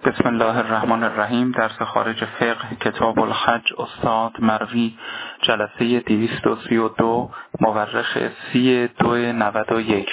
بسم الله الرحمن الرحیم. درس خارج فقه کتاب الحج استاد مروی، جلسه 232، مورخ 3291.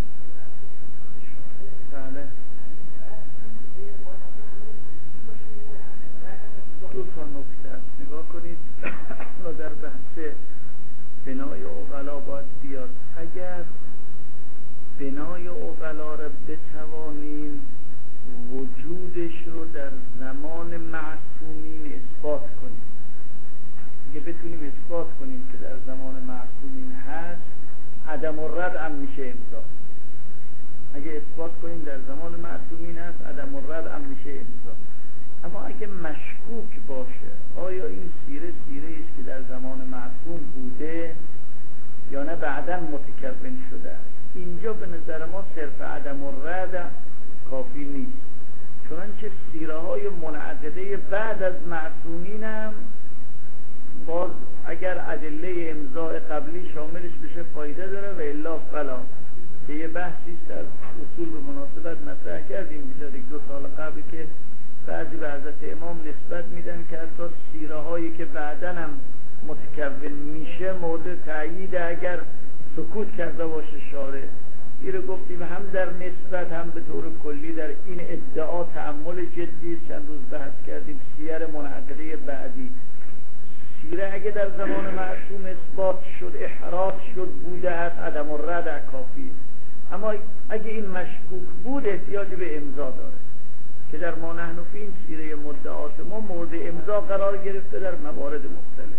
دو تا نکته است نگاه کنید و در بحث بنای عقلا باید بیاد. اگر بنای عقلا را بتوانیم وجودش رو در زمان معصومین اثبات کنیم، اگه بتونیم اثبات کنیم که در زمان معصومین هست، عدم الرد هم میشه امضا. اگه اثبات کنیم در زمان معصومین هست، عدم الرد هم میشه امضا. اما اگه مشکوک باشه آیا این سیره است که در زمان معصوم بوده یا نه بعداً متکون شده است، اینجا به نظر ما صرف عدم الرد کافی نیست، چنانچه سیره های منعقده بعد از معصومین هم باز اگر ادله امضاء قبلی شاملش بشه فایده داره و الا فلا، که یه بحثی در اصول به مناسبت مطرح کردیم بیشتر 2 سال قبل که بعضی به حضرت امام نسبت میدن که حتی سیره هایی که بعداً هم متکون میشه مورد تأیید اگر سکوت کرده باشه شارع. این رو گفتیم هم در نسبت هم به طور کلی در این ادعا تأمل جدی. چند روز بحث کردیم سیر منعقده بعدی. سیره اگه در زمان معصوم اثبات شد، احراز شد، بوده است، عدم الرد کافی. اما اگه این مشکوک بود احتیاج به امضا داره که در ما نحن فی این سیره مدعات ما مورد امضا قرار گرفته در موارد مختلف.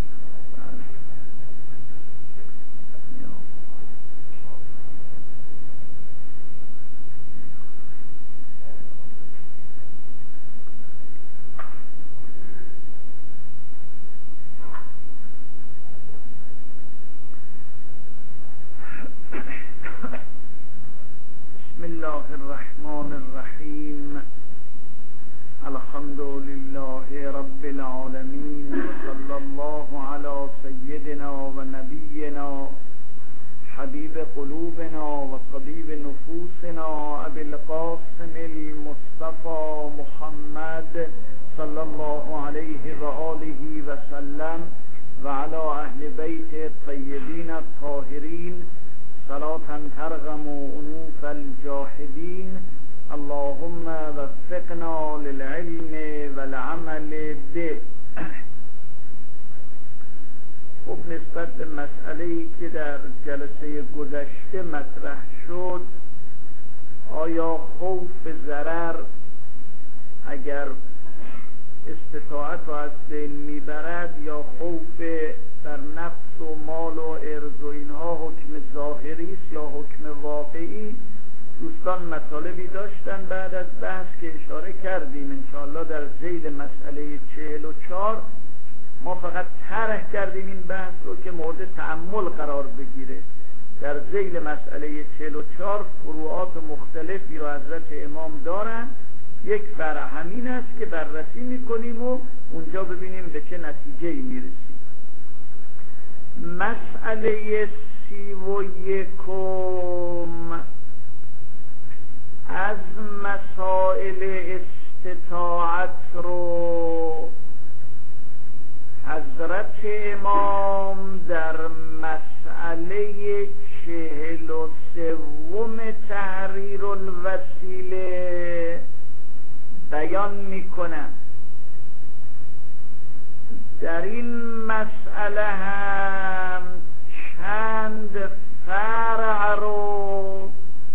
بسم الله الرحمن الرحیم. الحمد لله رب العالمین و صلی الله علی سیدنا و نبینا حبیب قلوبنا و طبیب نفوسنا ابی القاسم المصطفى محمد صلی الله علیه و آله و سلم و علی اهل بیت الطیبین الطاهرین صلاة ترغم انوف الجاحدین. اللهم وفقنا للعلم والعمل به. خب نسبت به مسئله‌ای که در جلسه گذشته مطرح شد، آیا خوف ضرر اگر استطاعت رو از بین میبرد یا خوف در نفس و مال و ارض و اینها حکم ظاهری است یا حکم واقعی؟ دوستان مطالبی داشتن بعد از بحث که اشاره کردیم انشاءالله در ذیل مسئله 44. ما فقط طرح کردیم این بحث رو که مورد تأمل قرار بگیره. در ذیل مسئله 44 فروعات مختلفی رو حضرت امام دارن. یک فرع همین است که بررسی میکنیم و اونجا ببینیم به چه نتیجه‌ای میرسیم. مسئله 31 از مسائل استطاعت رو حضرت امام در مسئله 43 تحریر الوسیله بیان میکنن. در این مسئله هم چند فرع رو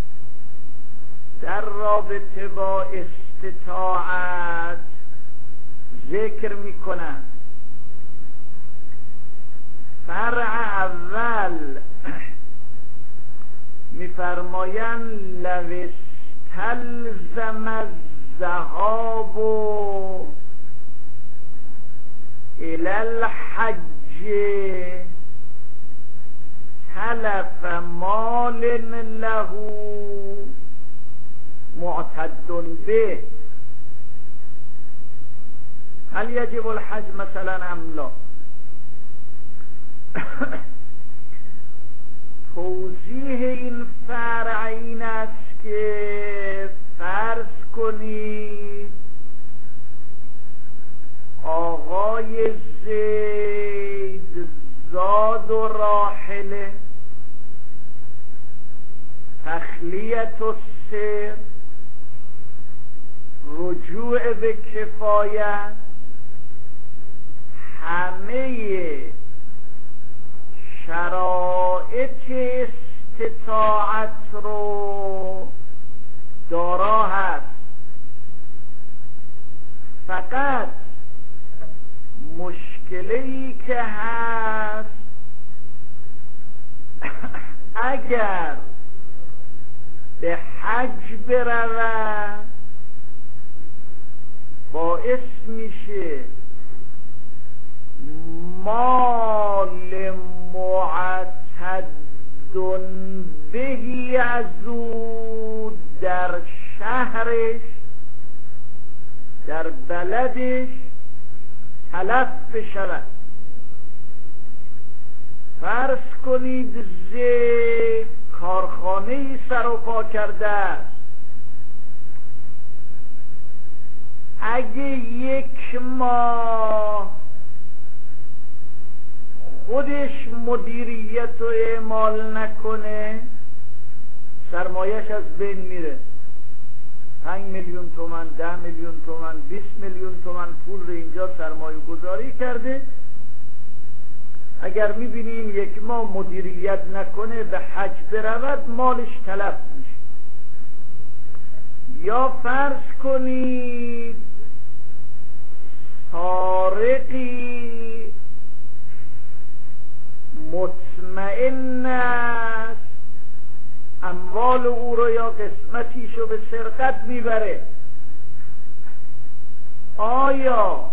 در رابطه با استطاعت ذکر میکنن. فرع اول میفرمایند لو استلزم الذهاب الی الحج تلف مال له معتد به هل یجب الحج مثلا ام لا؟ توضیح این فرع این است که فرض کنید تخلیت السر، رجوع به کفایت، همه شرایط استطاعت رو دارا هست. فقط مشکلی که هست اگر به حج برود باعث میشه مال معتد بهی از او در شهرش، در بلدش تلف بشود. فرض کنید کارخانه‌ای سر و پا کرده است، اگه یک ماه خودش مدیریت و اعمال نکنه سرمایش از بین میره. 5 میلیون تومان، 10 میلیون تومان، 20 میلیون تومان پول رو اینجا سرمایه گذاری کرده، اگر میبینیم یک ماه مدیریت نکنه به حج برود مالش تلف میشه. یا فرض کنید سارقی مطمئن است اموال او رو یا قسمتیشو به سرقت میبره، آیا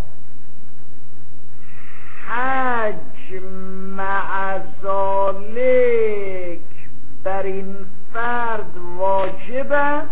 حج مع ذالک بر این فرد واجب است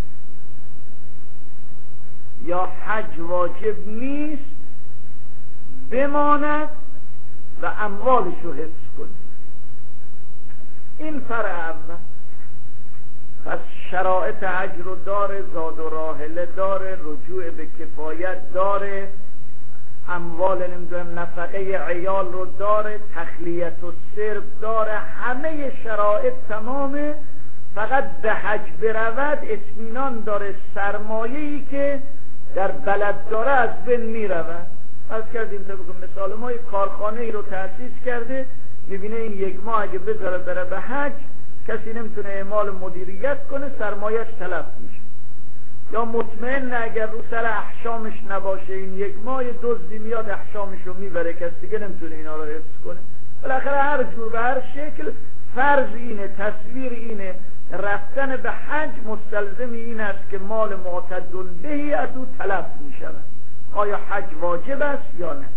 یا حج واجب نیست؟ بماند و اموالش رو حفظ کنید. این فرع اول. پس شرایط حج رو داره، زاد و راحله داره، رجوع به کفایت داره، اموال نمیدونم نفقه عیال رو داره، تخلیت و سرب داره، همه شرایط تمامه. فقط به حج برود اطمینان داره سرمایه‌ای که در بلد داره از بین میرود. از کردیم طبق مثال ما یک کارخانه ای رو تأسیس کرده، میبینه این یک ماه اگه بذاره بره به حج کسی نمیتونه اعمال مدیریت کنه، سرمایه‌اش تلف میشه. یا مطمئن اگر رو سر احشامش نباشه این یک ماه دزدی میاد احشامش رو میبره، کسی دیگه نمیتونه اینا رو حفظ کنه. بالاخره هر جور به هر شکل فرض اینه، تصویر اینه، رفتن به حج مستلزم این است که مال معتد بهی از او تلف میشود. آیا حج واجب است یا نه؟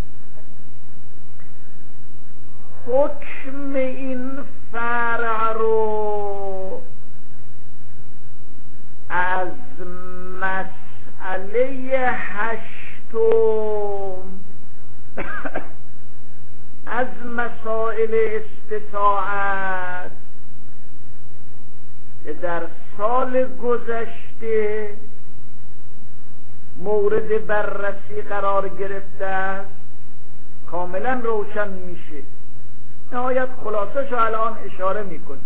حکم این فرع رو از مسئله 8 از مسائل استطاعت که در سال گذشته مورد بررسی قرار گرفته است کاملا روشن میشه. نهایت خلاصش رو الان اشاره میکنه.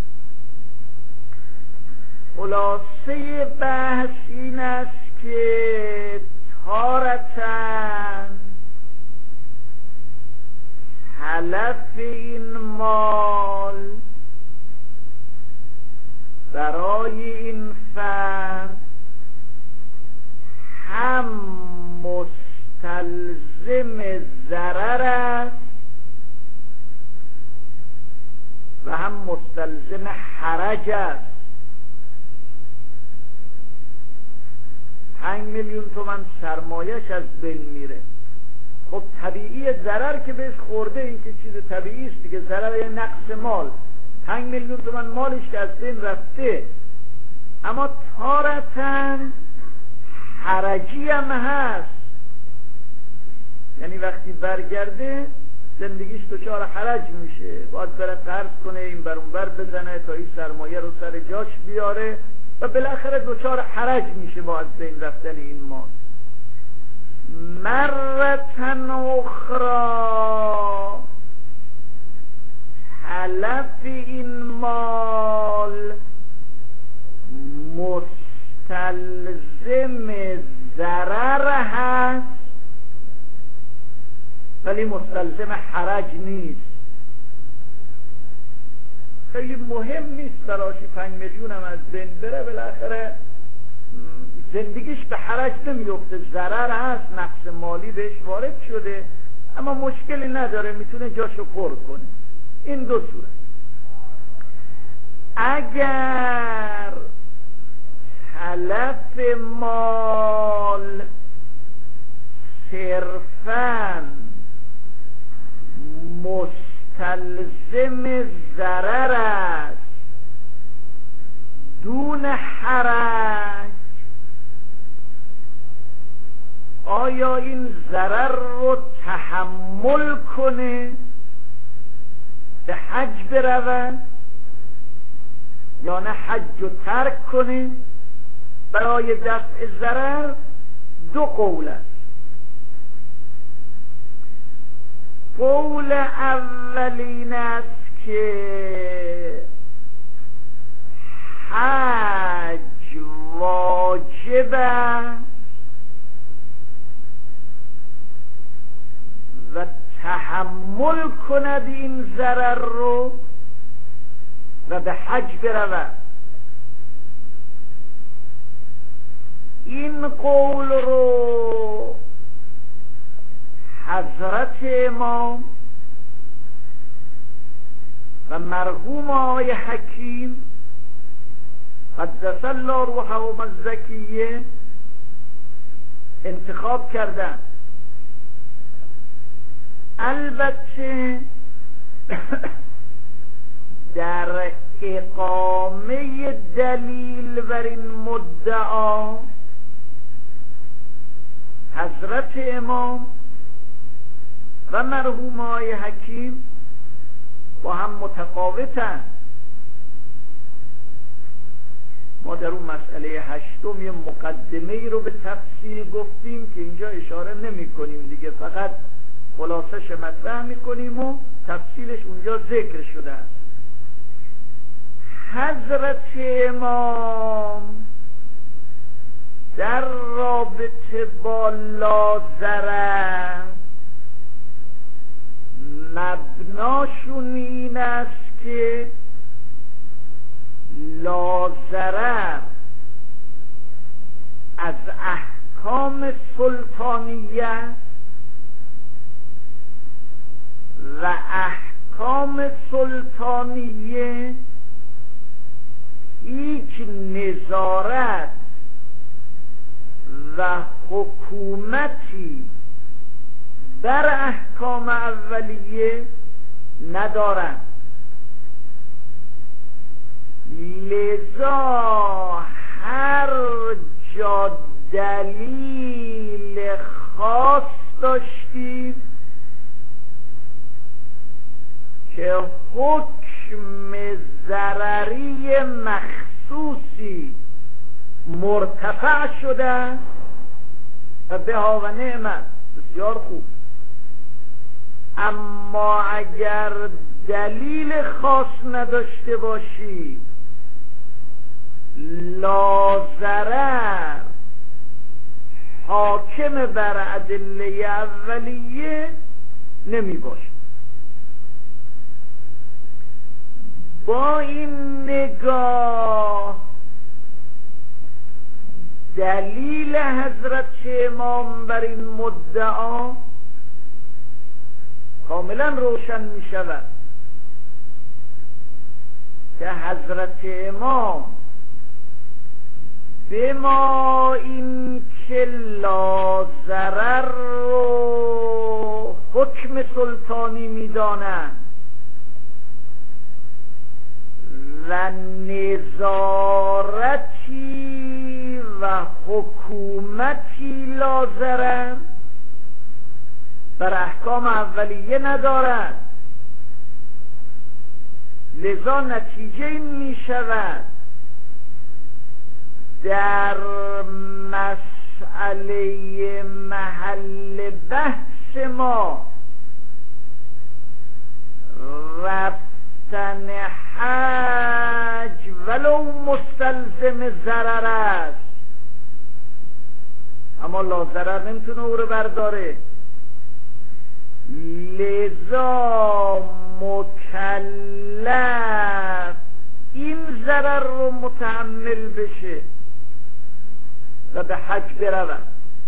خلاصه بحث این است که تارتاً تلف این مال برای این فرد هم مستلزم ضرر است و هم مستلزم حرج است. 5 میلیون تومان سرمایه‌اش از بین میره. خب طبیعی ضرر که بهش خورده این که چیز طبیعی است دیگه، ضرر یه نقص مال. 5 میلیون تومان مالش که از بین رفته، اما تارتاً حرجی هم هست، یعنی وقتی برگرده زندگیش دچار حرج میشه، باید بره قرض کنه، این بر اون بر بزنه تا این سرمایه رو سر جاش بیاره و بالاخره دچار حرج میشه با از بین رفتن این مال. مرتن اخرى تلف این مال مستلزم ضرر هست ولی مستلزم حرج نیست. خیلی مهم نیست براشی 5 میلیون هم از بین بره، بالاخره زندگیش به حرج نمیفته، ضرر هست، نقص مالی بهش وارد شده اما مشکلی نداره، میتونه جاشو پر کنه. این دو صورت. اگر تلف مال صرفاً مستلزم ضرر است دون حرج، آیا این ضرر رو تحمل کنه به حج برود یا نه حج رو ترک کنه برای دفع ضرر؟ دو قول است. قول اولین است که حج واجب است و تحمل کند این ضرر رو و به حج برود. این قول رو حضرت امام و مرحوم آقای حکیم قدس الله روحهم الزکیه انتخاب کردن. البته در اقامه دلیل بر این مدعا حضرت امام و مرحوم آقای حکیم با هم متفاوتن. ما در اون مسئله 8 یه مقدمه ای رو به تفصیل گفتیم که اینجا اشاره نمی کنیم دیگه، فقط خلاصش مطرح می کنیم و تفصیلش اونجا ذکر شده است. حضرت امام در رابطه با لازره مبناشون این است که لازره از احکام سلطانیه و احکام سلطانیه هیچ نظارت و حکومتی بر احکام اولیه ندارند. لذا هر جا دلیل خاص داشتیم که حکم ضرری مخصوصی مرتفع شده و به ها و نعمت، بسیار خوب، اما اگر دلیل خاص نداشته باشی لازره حاکم بر ادله اولیه نمی باشه. با این نگاه دلیل حضرت امام بر این مدعا کاملا روشن می شود که حضرت امام به ما این که لازرر رو حکم سلطانی می دانند و نظارتی و حکومتی لازرر بر احکام اولیه ندارد. لذا نتیجه این می شود در مسئله محل بحث ما رفتن حج ولو مستلزم ضرر است اما لاضرر نمیتونه او رو برداره. لذا مکلف این ضرر رو متحمل بشه و به حج برود.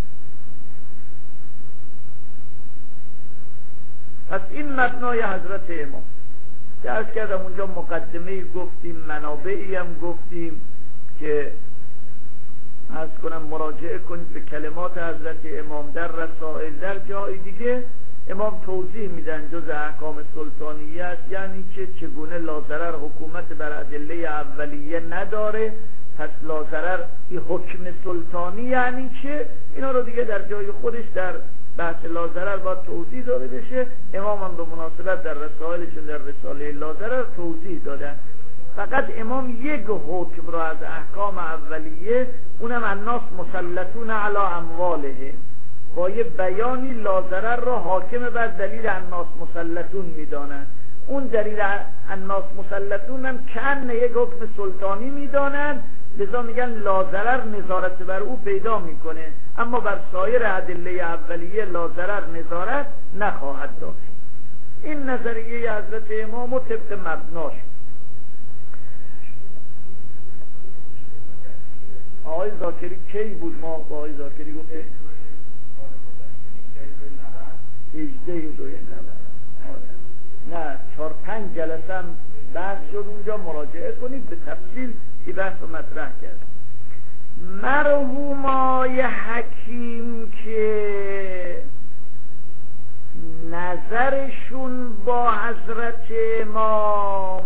پس این مبنای حضرت امام که عرض کردم اونجا مقدمه گفتیم، منابعی هم گفتیم که عرض کنم مراجعه کنید به کلمات حضرت امام در رسائل، در جای دیگه امام توضیح میدن جز احکام سلطانیه است، یعنی که چگونه لاضرر حکومت بر ادله اولیه نداره، پس لاضرر این حکم سلطانی یعنی چه، اینا رو دیگه در جای خودش در بحث لاضرر باید توضیح داده بشه. امام هم به مناسبت در رسائلشون در رساله لاضرر توضیح دادن. فقط امام یک حکم را از احکام اولیه، اونم الناس مسلطون علی اموالهم، با یه بیانی لاضرر را حاکم بر دلیل الناس مسلطون میدانن. اون دلیل الناس مسلطون هم کن یک حکم سلطانی میدانن، لذا میگن لاضرر نظارت بر او پیدا میکنه، اما بر سایر ادله اولیه لاضرر نظارت نخواهد داشت. این نظریه حضرت امام و طبق مبناش. آقای ذاکری کی بود؟ ما با آقای ذاکری گفتیم 18/2/90. نه 4-5 جلسه هم بحث شد اونجا، مراجعه کنید به تفصیل این بحث رو مطرح کرد. مرحومای حکیم که نظرشون با حضرت امام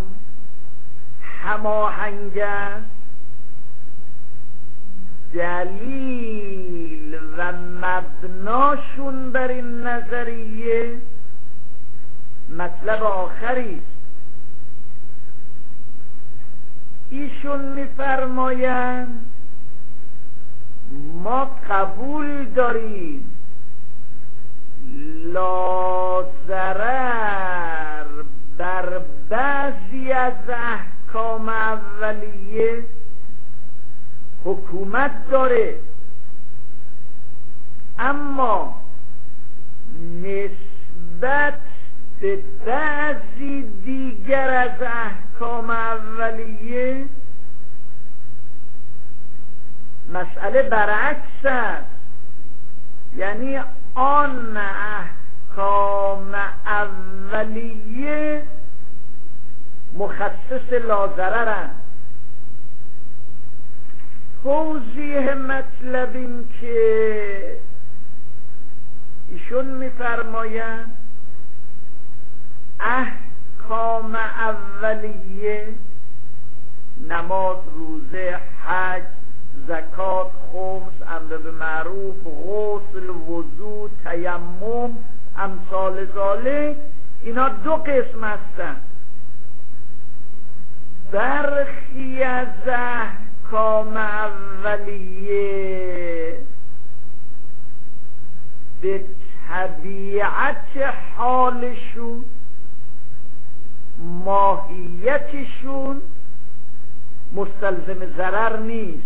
هماهنگ است، دلیل و مبناشون بر این نظریه مطلب آخری است. ایشون میفرمایند ما قبول داریم لاضرر بر بعضی از احکام اولیه حکومت داره، اما نسبت به بعضی دیگر از احکام اولیه مسئله برعکس است. یعنی آن احکام اولیه مخصص لاضررند. توضیح مطلب این که ایشون میفرمایند احکام اولیه نماز، روزه، حج، زکات، خمس، امر به معروف، غسل، وضو، تیمم، امثال ذالک، اینا دو قسم هستند. برخی از احکام اولیه به طبیعت حالشون، ماهیتشون مستلزم ضرر نیست.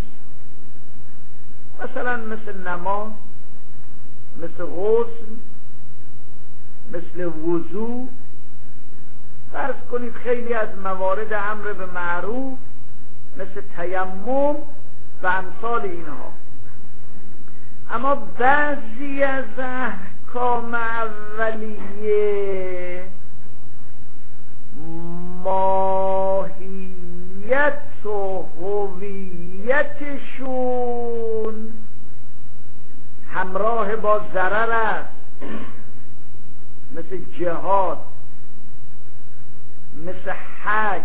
مثلا مثل نماز، مثل غسل، مثل وضو. فرض کنید خیلی از موارد امر به معروف مثل تیمم و امثال اینها. اما بعضی از احکام اولیه ماهیت و هویتشون همراه با ضرر است، مثل جهاد، مثل حج،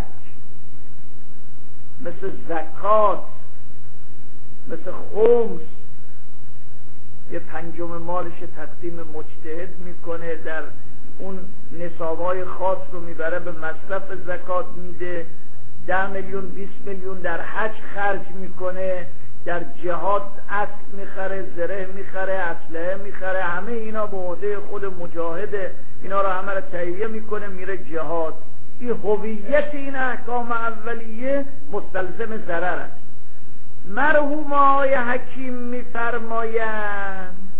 مثل زکات، مثل خمس. یه پنجم مالش تقدیم مجتهد میکنه، در اون نصابهای خاص رو میبره به مصرف زکات میده، 10 میلیون 20 میلیون در حج خرج میکنه، در جهاد اسب میخره، زره میخره، اسلحه میخره، همه اینا به عهده خود مجاهده، اینا رو همه رو تهیه میکنه میره جهاد. این هویت این احکام اولیه مستلزم ضرر است. مرحوم آقای حکیم می‌فرمایند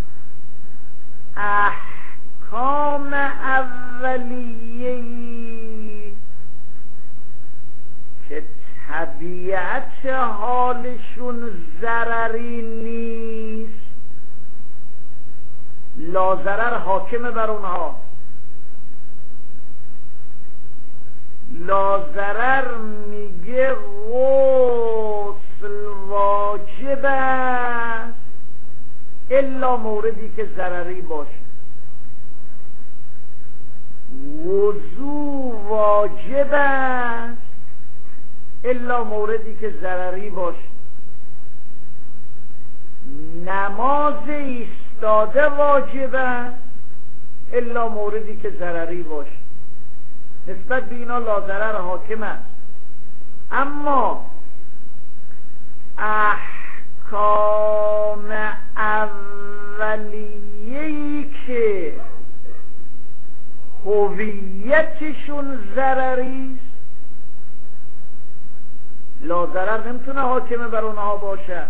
احکام اولیه‌ای که طبیعت حالشون ضرری نیست، لاضرر حاکم بر اونها. لاضرر میگه غسل واجب است الا موردی که ضرری باشه، وضو واجب است الا موردی که ضرری باشه، نماز ایستاده واجب است الا موردی که ضرری باشه. نسبت به اینا لاضرر حاکم است. اما احکام اولیه‌ای که هویتشون ضرری است، لاضرر نمیتونه حاکم بر اونها باشه.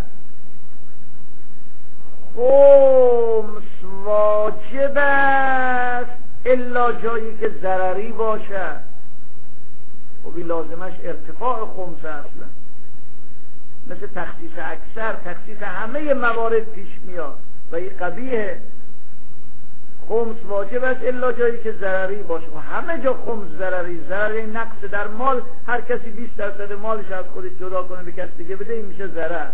خمس واجب است الا جایی که ضرری باشه. خب این لازمش ارتفاع خمس اصلا، مثل تخصیص اکثر، تخصیص همه موارد پیش میاد و این قبیحه. خمس واجب است الا جایی که ضرری باشه. و همه جا خمس ضرری، ضرری نقص در مال، هر کسی 20% مالش از خودش جدا کنه به کسی دیگه بده، این میشه ضرر.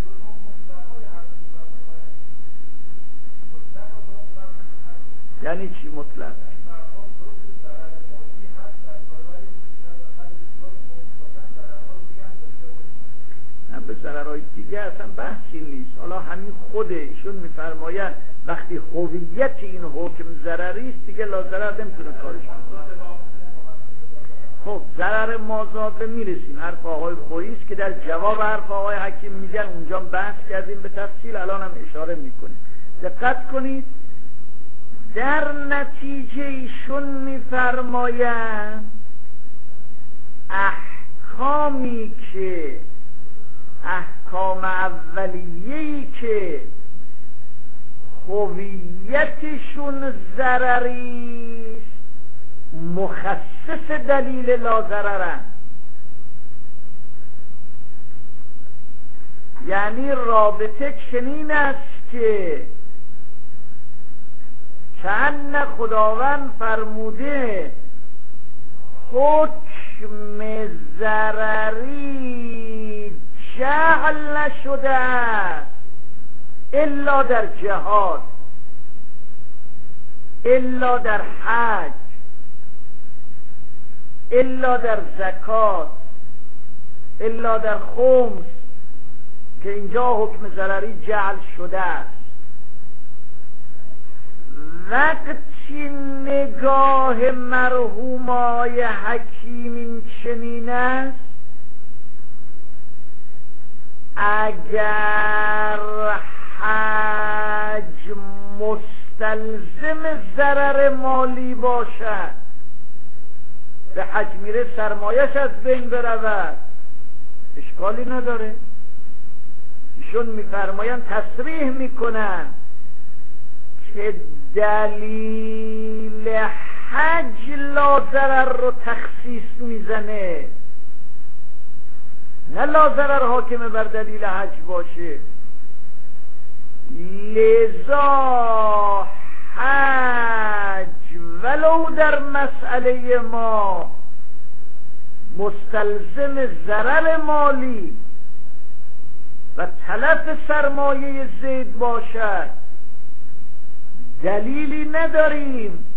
یعنی چی مطلق؟ نه به ضررهای دیگه اصلا بحثی نیست. حالا همین خوده ایشون میفرماید وقتی هویت این حکم ضرری است دیگه لاضرر نمیتونه کارش کنه. خب ضرر مازاده میرسیم. حرف آقای خویی است که در جواب حرف آقای حکیم میگن، اونجا بحث کردیم به تفصیل، الان هم اشاره میکنیم. دقت کنید، در نتیجه ایشون میفرمایند احکامی که احکام اولیه‌ای که هویتشون ضرری است مخصص دلیل لاضررن. یعنی رابطه چنین است که چند خداوند فرموده حکم ضرری جعل نشده است الا در جهاد، الا در حج، الا در زکات، الا در خمس، که اینجا حکم ضرری جعل شده است. وقتی نگاه مرحوم آقای حکیم این چنین است، اگر حج مستلزم ضرر مالی باشد، به حج میره سرمایش از بین برود، اشکالی نداره. ایشون میفرمایند تصریح میکنن که دلیل حج لاضرر رو تخصیص میزنه، نه لاضرر حاکم بر دلیل حج باشه. لذا حج ولو در مسئله ما مستلزم ضرر مالی و تلف سرمایه زید باشد، دلیلی نداریم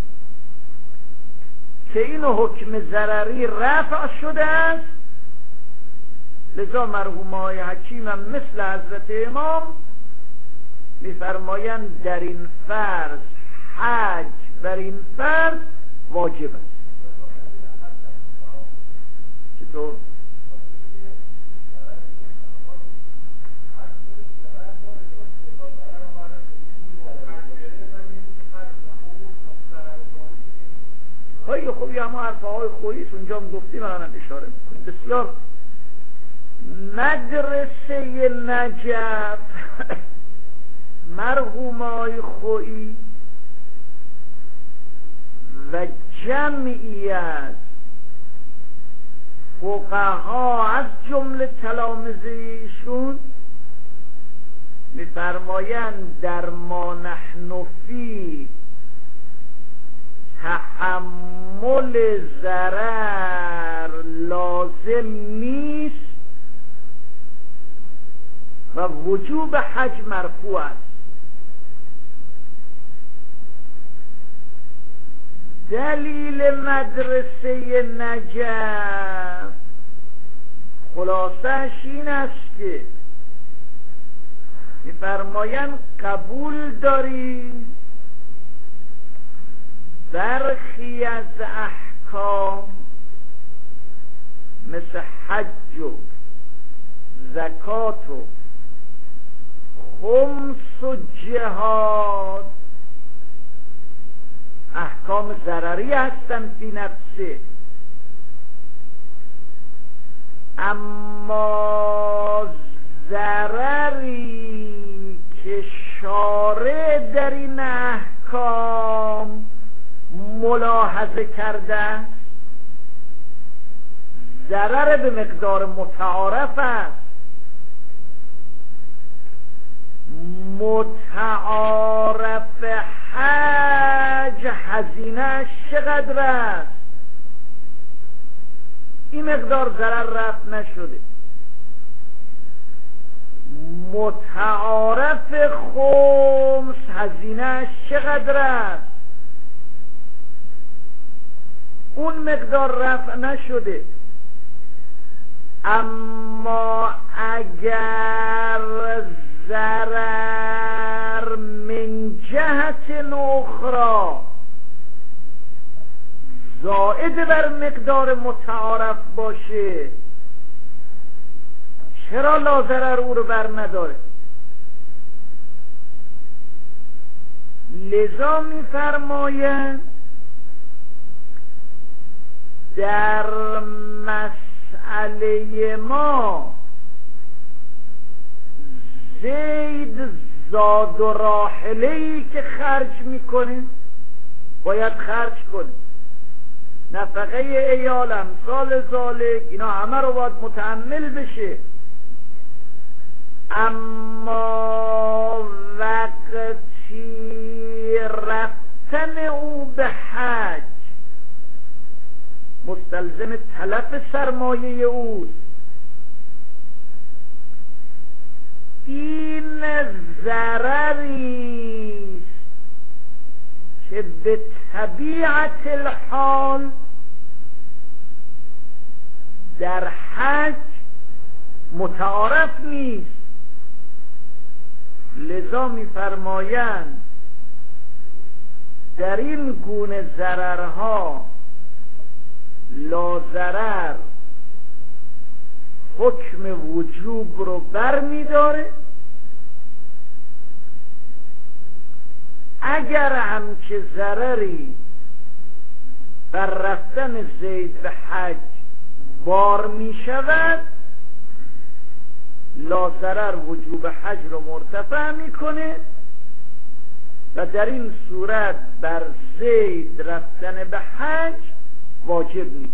که این حکم ضرری رفع شده است. لذا مرحوم آقای حکیم هم مثل حضرت امام میفرمایند در این فرض حج بر این فرض واجب است. چطور؟ خیلی خوبی، همه حرف های خوییست اونجا هم گفتیم، الان هم اشاره میکنیم. بسیار مدرسه نجف مرحومای خویی و جمعی از فقها از جمله تلامذه ایشون می‌فرمایند در ما نحن فی تحمل ضرر لازم نیست و وجوب حج مرفوع است. دلیل مدرسه نجف خلاصش این است که می‌فرمایند قبول داریم برخی از احکام مثل حج و زکات و خمس و جهاد احکام ضرری هستند فی نفسه، اما ضرری که شارع در این احکام ملاحظه کرده ضرر به مقدار متعارف است. متعارف حج هزینه‌اش چقدر است؟ این مقدار ضرر رفع نشده. متعارف خمس هزینه‌اش چقدر است؟ اون مقدار رفع نشده. اما اگر ضرر من جهت اخرى زائد بر مقدار متعارف باشه، چرا لا ضرر او رو بر نداره؟ لذا می‌فرمایند در مسئله ما زید زاد و راحله‌ای که خرج میکنه باید خرج کنه، نفقه عیال امثال ذالک اینا همه رو باید متحمل بشه. اما وقتی رفتن او به حج مستلزم تلف سرمایه اوست، این ضرری که به طبیعت الحال در حج متعارف نیست. لذا می‌فرمایند در این گونه ضررها لا ضرر حکم وجوب رو بر می‌داره، اگر هم که ضرری بر رفتن زید به حج بار می شود، لا ضرر وجوب حج رو مرتفع میکنه و در این صورت بر زید رفتن به حج واجب نیست.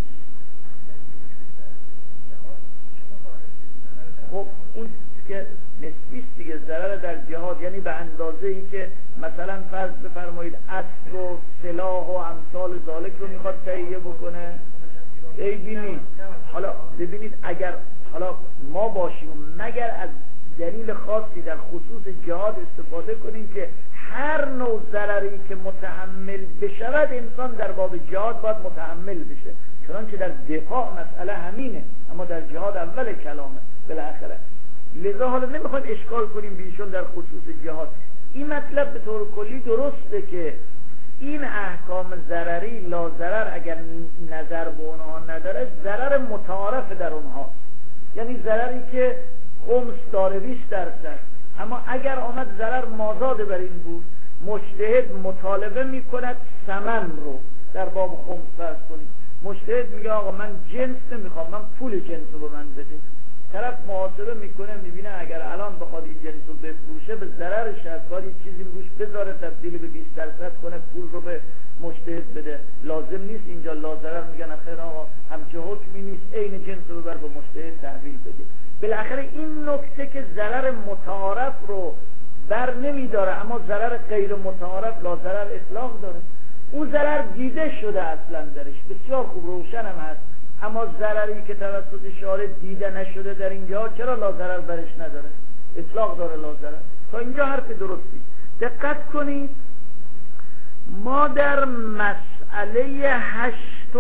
خب اون که نسبیست دیگه، ضرر در جهاد یعنی به اندازه ای که مثلا فرض بفرمایید اسب و سلاح و امثال ذالک رو میخواد تهیه بکنه. ببینید حالا ببینید اگر حالا ما باشیم مگر از دلیل خاصی در خصوص جهاد استفاده کنیم که هر نوع ضرری که متحمل بشود انسان در باب جهاد باید متحمل بشه، چنانچه در دفاع مسئله همینه، اما در جهاد اول کلامه بالاخره. لذا حالا نمیخوایم اشکال کنیم بیشون در خصوص جهاد. این مطلب به طور کلی درسته که این احکام ضرری لا ضرر اگر نظر به اونها نداره ضرر متعارف در اونها، یعنی ضرری که خمس داره 20%، اما اگر آمد ضرر مازاد بر این بود، مجتهد مطالبه میکند ثمن رو در باب خمس فرض کنید، مجتهد میگه آقا من جنس نمیخوام، من پول جنس رو به من بده، طرف محاسبه میکنه میبینه اگر الان بخواد این جنس رو بفروشه به ضررش هست، کاری چیزی روش بذاره تبدیل به 20% کنه، پول رو به مجتهد بده. لازم نیست اینجا لا ضرر، میگن خیر آقا همچه حکمی نیست، عین جنس رو ببر به مجتهد تحویل بده. بالاخره این نکته که ضرر متعارف رو بر نمیداره اما ضرر غیر متعارف لا ضرر اطلاق داره. اون ضرر دیده شده اصلا درش، بسیار خوب روشن هم هست، اما ضرری که توسط شارع دیده نشده در اینجا چرا لا ضرر برش نداره؟ اطلاق داره لا ضرر. تا اینجا حرف درستی. دقت کنید، ما در مسئله 8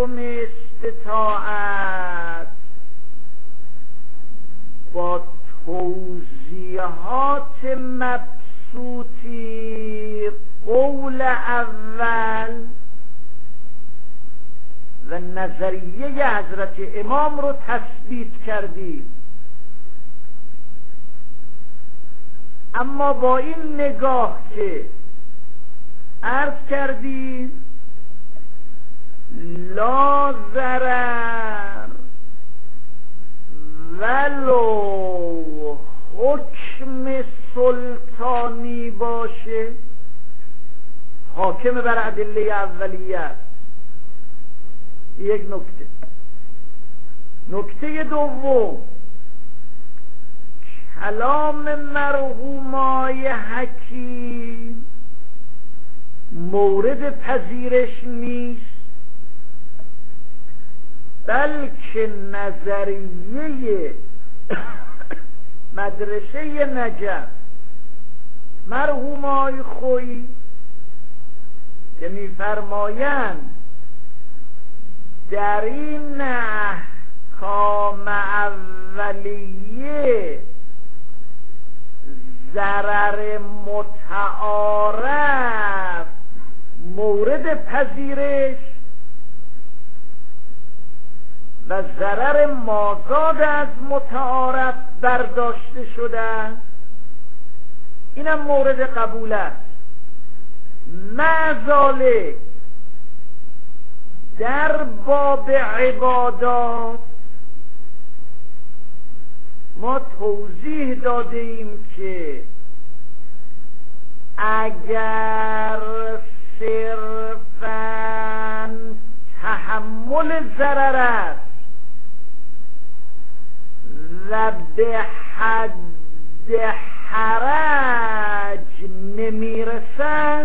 استطاعت با توضیحات مبسوطی قول اول و نظریه حضرت امام رو تثبیت کردیم، اما با این نگاه که عرض کردیم لا ضرر ولو حکم سلطانی باشه حاکم بر ادله اولیه است. یک نکته. نکته دوم، کلام مرحومای حکیم مورد پذیرش نیست، بلکه نظریه مدرسه نجف مرحومای خویی که می‌فرمایند در این احکام اولیه ضرر متعارف مورد پذیرش و ضرر مازاد از متعارف برداشته شده، اینم مورد قبول است. معذاله در باب عبادات ما توضیح دادیم که اگر صرفاً تحمل ضرر است و به حد حرج نمیرسد،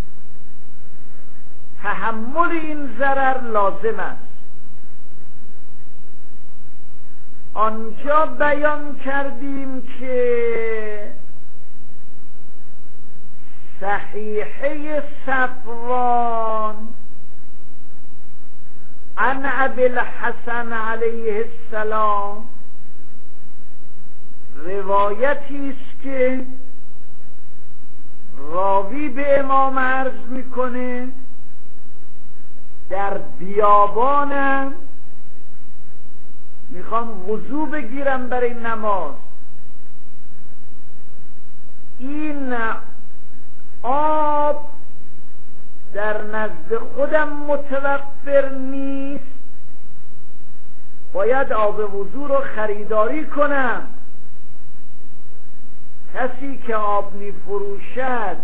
تحمل این ضرر لازم است. آنجا بیان کردیم که صحیحه صفوان عن ابی الحسن علیه السلام روایتی است که راوی به امام عرض میکنه در بیابانم میخوام وضو بگیرم برای نماز، این آب در نزد خودم متوفر نیست، باید آب وضو رو خریداری کنم. کسی که آب میفروشد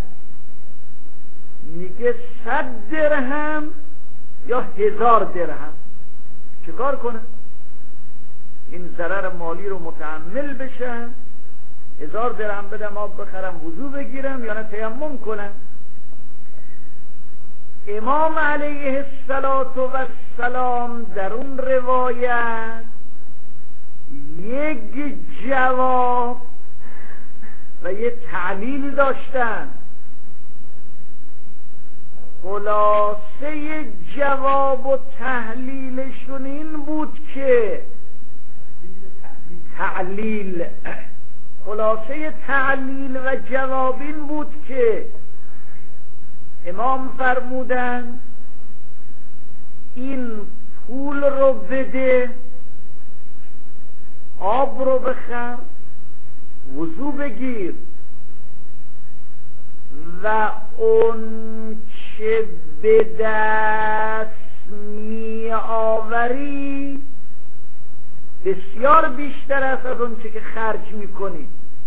میگه 100 درهم یا 1000 درهم، چه کار کنم؟ این ضرر مالی رو متحمل بشم، 1000 درهم بدم آب بخرم وضو بگیرم یا نه تیمم کنم؟ امام علیه السلام در اون روایت یک جواب و یک تعلیل داشتن. خلاصه جواب و تحلیلشون این بود که خلاصه تعلیل و جواب این بود که امام فرمودن این پول رو بده، آب رو بخر، وضو بگیر و اون چه به دست می آوری بسیار بیشتر است از اون که خرج میکنید.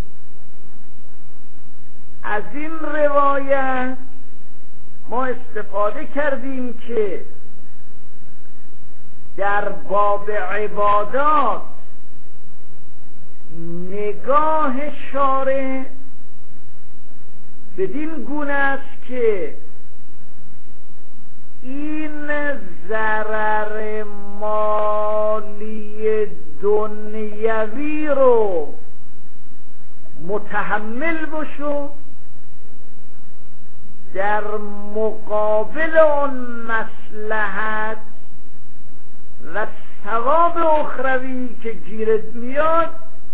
از این روایت ما استفاده کردیم که در باب عبادات نگاه شارع بدین گونه است که این ضرر مالی دنیوی رو متحمل بشو، در مقابل اون مصلحت و ثواب اخروی که گیرت میاد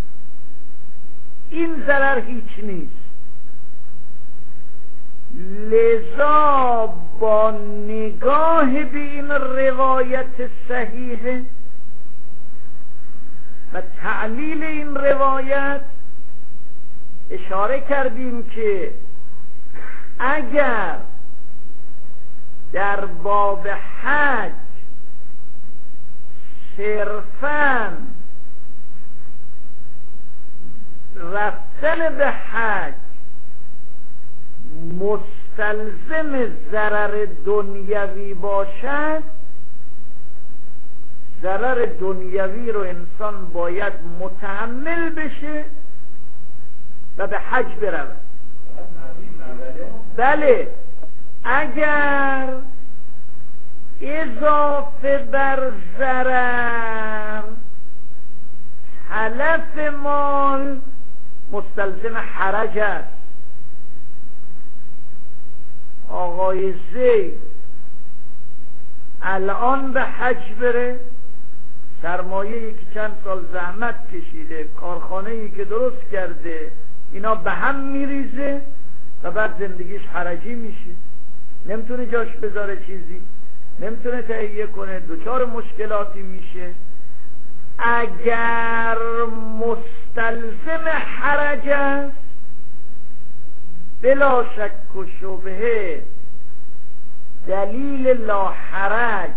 این ضرر هیچ نیست. لذا با نگاه به این روایت صحیح و تعلیل این روایت اشاره کردیم که اگر در باب حج صرفاً رفتن به حج مستلزم ضرر دنیوی باشد، ضرر دنیوی رو انسان باید متحمل بشه و به حج برود. بله، اگر اضافه بر ضرر تلف مال مستلزم حرج است. آقای زید الان به حج بره، سرمایه‌ای که چند سال زحمت کشیده، کارخانه‌ای که درست کرده، اینا به هم میریزه و بعد زندگیش حرجی میشه، نمیتونه جاش بذاره، چیزی نمیتونه تهیه کنه، دچار مشکلاتی میشه. اگر مستلزم حرج است بلا شک و شبهه دلیل لا حرج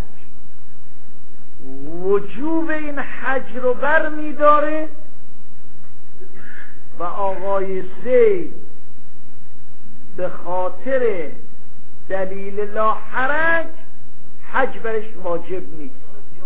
وجوب این حج رو بر می داره و آقای زید به خاطر دلیل لا حرج حج برش واجب نیست.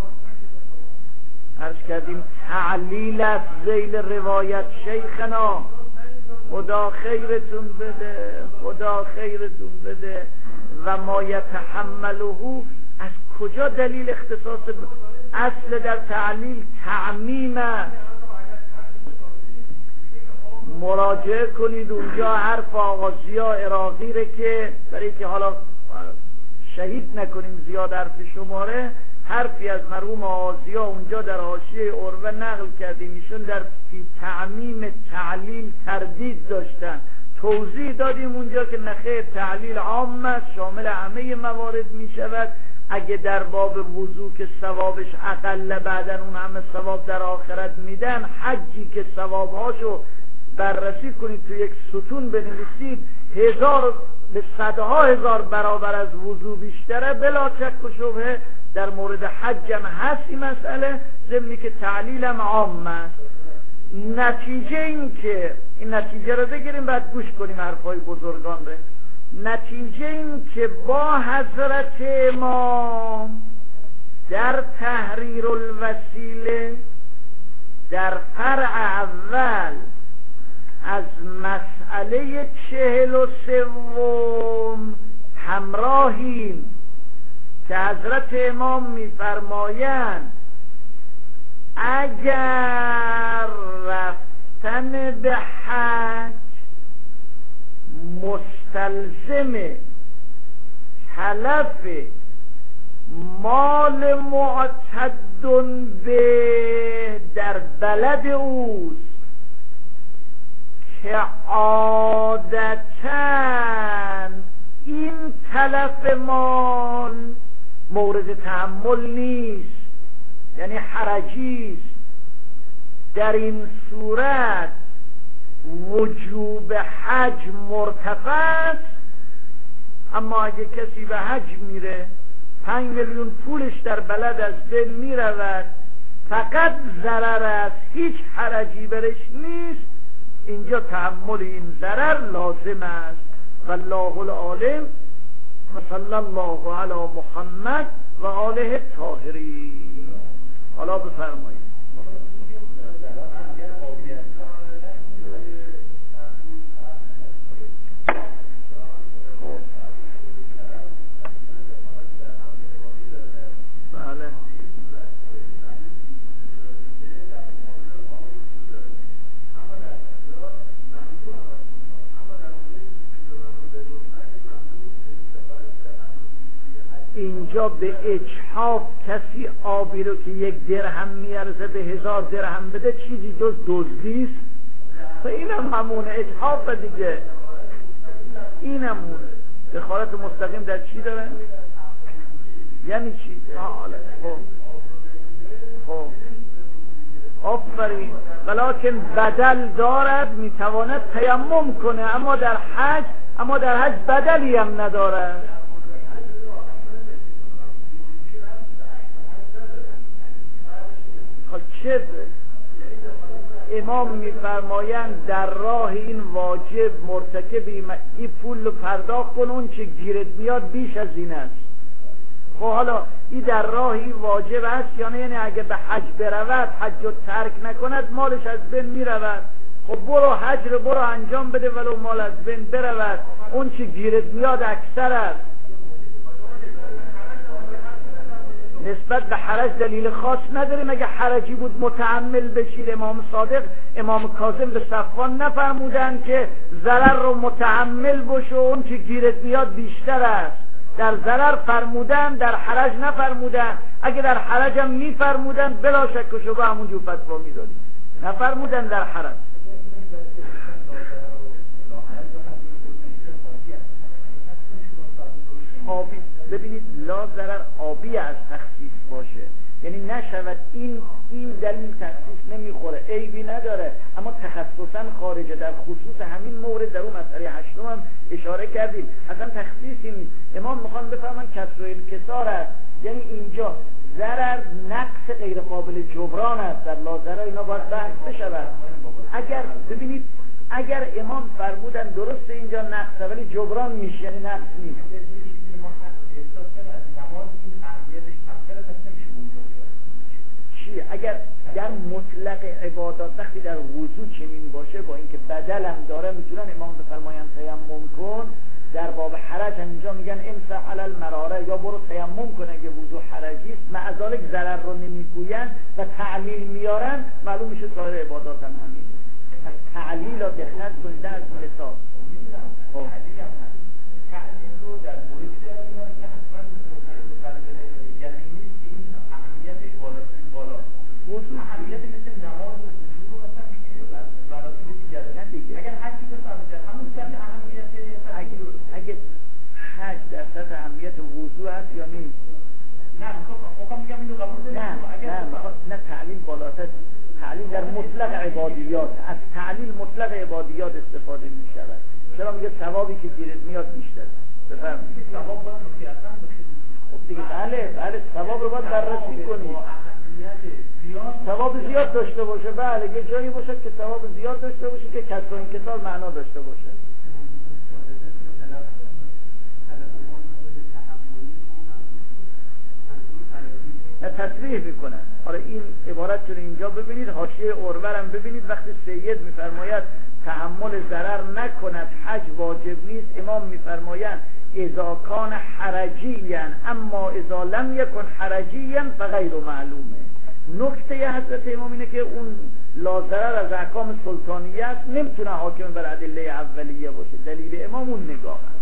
عرض کردیم تعلیل از ذیل روایت شیخنا، خدا خیرتون بده، خدا خیرتون بده. و ما یتحمله، از کجا دلیل اختصاص اصل در تعلیل تعمیم است. مراجعه کنید اونجا حرف آقا ضیا عراقی ره که برای که حالا شهید نکنیم زیاد حرف شماره، حرفی از مرحوم آقا ضیا اونجا در حاشیه عروه نقل کردیم. ایشون در فی تعمیم تعلیل تردید داشتن، توضیح دادیم اونجا که نخیر، تعلیل عام است، شامل همه موارد می شود. اگه در باب وضو که ثوابش اقل، بعدن اون همه ثواب در آخرت میدن، حجی که ثوابهاشو بررسی کنید تو یک ستون بنویسید 1000 به صدها هزار برابر از وضو بیشتره، بلا شک و شبهه در مورد حج هم هست این مسئله، ضمنی که تعلیلم عام است. نتیجه این که این نتیجه رو بگیریم بعد گوش کنیم حرفای بزرگان رو. نتیجه این که با حضرت امام در تحریر الوسیله در فرع اول از مسئله 43 همراهیم که حضرت امام می‌فرمایند اگر رفتن به حج مستلزم تلف مال معتد به در بلد اوست که عادتاً این تلف مال مورد تحمل نیست، یعنی حرجی است، در این صورت وجوب حج مرتفع است. اما اگه کسی به حج میره 5 میلیون پولش در بلد از بین میرود، فقط ضرر است، هیچ حرجی برش نیست، اینجا تحمل این ضرر لازم است. والله العالم. صلی الله علی محمد و آله الطاهرین. حالا بفرمایید. بله. اینجا به اجحاف کسی آبی رو که 1 درهم میارزه به 1000 درهم بده چیزی جز دزدیست؟ اینم همونه، اجحاف دیگه، اینم همونه. دخالت مستقیم در چی داره؟ یعنی چی؟ خب آفرین. ولکن بدل دارد، میتواند تیمم کنه، اما در حج بدلی هم ندارد. چه امام میفرمایند در راه این واجب مرتکب این پول رو پرداخت کن، اون چه گیرت میاد بیش از این است. خب حالا این در راه این واجب است یا نه؟ یعنی اگه به حج برود، حج رو ترک نکند، مالش از بین میرود. خب برو حج رو برو انجام بده ولو مال از بین برود، اون چه گیرت میاد اکثر است. نسبت به حرج دلیل خاص نداره. مگه حرجی بود متحمل بشید؟ امام صادق، امام کاظم به صفوان نفرمودن که ضرر رو متحمل بشو، اون که گیرت میاد بیشتر است. در ضرر فرمودن، در حرج نفرمودن. اگه در حرج هم میفرمودن بلا شک و شبه همونجور فتوا میدادی، نفرمودن در حرج. آبی ببینید، لا ضرر آبی از تخصیص باشه، یعنی نشود این دلیل تخصیص نمیخوره، عیبی نداره، اما تخصصا خارجه. در خصوص همین مورد در اون مسئله 8 هم اشاره کردیم، اصلا تخصیصی نیست. امام میخوان بفهمن کسر الکسار است، یعنی اینجا ضرر نقص غیر قابل جبران است، در لا ضرر اینا باید بحث بشود. اگر ببینید، اگر امام فرمودن درسته اینجا نقصه ولی جبران میشه، یعنی نقص نیست. اگر در مطلق عبادات وقتی در وضو چنین باشه، با اینکه بدل هم داره، میتونن امام بفرماین تیمم کن. در باب حرج هم اینجا میگن امسح علی المراره، یا برو تیمم کن اگه وضو حرجی است. مع ذلک ضرر رو نمیگوین و تعلیل میارن، معلوم میشه سایر عبادات هم همین. از تعلیل را دقت کنید از مثال. تعلیل رو در مورد که حتما یقینی این اهمیتش بالا. وضو اهمیت مثل نماز و وضو رو مثلا مراتب دیگه نه دیگه. اگر حج بفرمایید همون سطح اهمیت، اگه حج در سطح اهمیت وضو هست یا نیست؟ نه میخوام بگم اینو قبول دارم. نه تعلیل بالاتر، تعلیل در مطلق عبادیات، از تعلیل مطلق عبادیات استفاده می شود. چرا میگه ثوابی که گیرت میاد بیشتر؟ بفرمایید. ثواب باید مخیرتن بشه. خب دیگه بله ثواب رو باید بررسی کنید. ثواب زیاد داشته باشه، بله یه جایی باشه که ثواب زیاد داشته باشه که کسر انکسار معنا داشته باشه. نه تصریح میکنن. حالا این عبارت رو اینجا ببینید، حاشیه اورورم ببینید، وقتی سید میفرماید تحمل ضرر نکند، حج واجب نیست، امام میفرمایند اذا کان حرجیا، اما اذا لم یکن حرجیا فغیر معلومه. نکته حضرت امام اینه که اون لا ضرر از احکام سلطانیه است، نمیتونه حاکم بر ادله اولیه باشه. دلیل امام اون نگاه است.